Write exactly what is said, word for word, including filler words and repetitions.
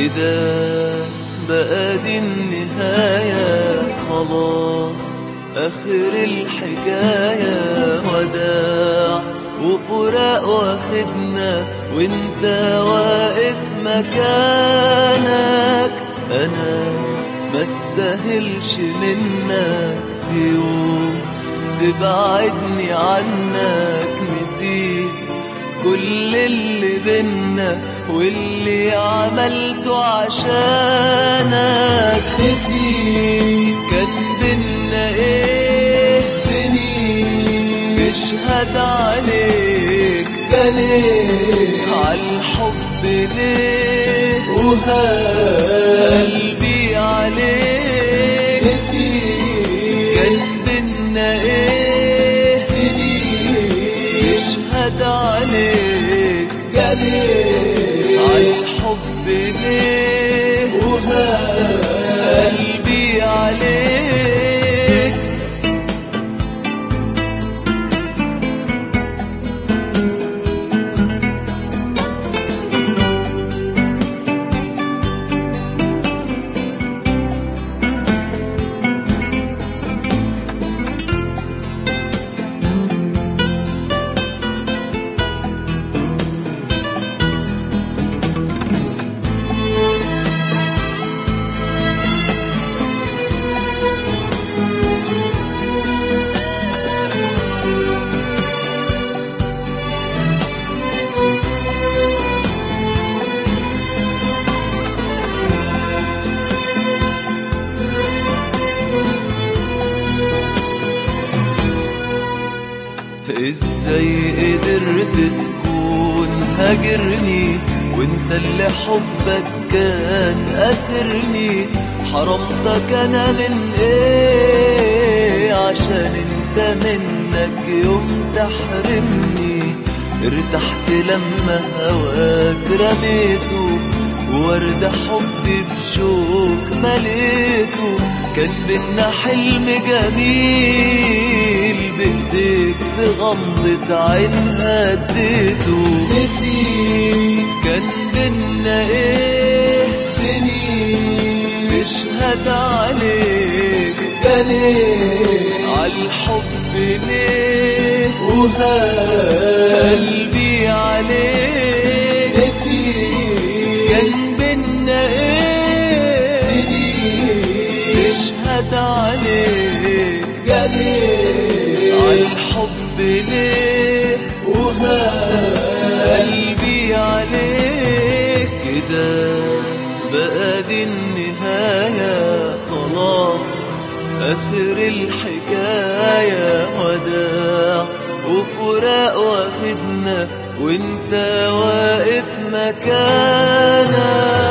كده بقى دي النهاية، خلاص آخر الحكاية، وداع وفراق واخدنا وانت واقف مكانك. انا ما استاهلش منك في يوم تبعدني عنك، نسيت كل اللي بينا واللي عملته عشانك. نسيت كان بينا ايه سنين اشهد عليك جنيه عالحب ليه وقلبي عليك. نسيت كان بينا ايه سنين اشهد عليك جنيه عالحب ليه وقلبي عليك. ازاي قدرت تكون هاجرني وانت اللي حبك كان اسرني؟ حرمتك انا من ايه عشان انت منك يوم تحرمني؟ ارتحت لما هواك رميته وورد حبي بشوك مليته. كان بينا حلم جميل بايديك في غمضة عين هديته. نسيت كان بينا ايه سنين اشهد عليك جنيه عالحب ليه وقلبي عليك. نسيت كان بينا ايه سنين اشهد عليك جنيه عالحب ليه وقلبي عليك. كده بقى دي النهاية، خلاص آخر الحكاية، وداع وفراق واخدنا وانت واقف مكانك.